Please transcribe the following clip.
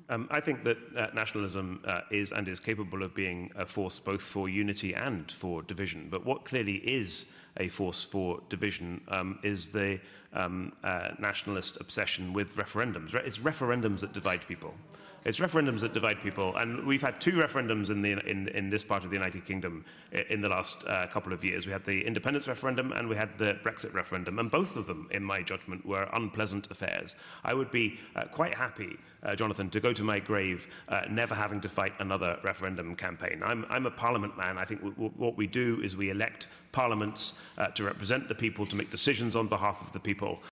I think that nationalism is capable of being a force both for unity and for division. But what clearly is a force for division is the nationalist obsession with referendums. It's referendums that divide people. It's referendums that divide people, and we've had two referendums in this part of the United Kingdom in the last couple of years. We had the independence referendum and we had the Brexit referendum, and both of them, in my judgment, were unpleasant affairs. I would be quite happy, Jonathan, to go to my grave never having to fight another referendum campaign. I'm a Parliament man. I think what we do is we elect parliaments to represent the people, to make decisions on behalf of the people.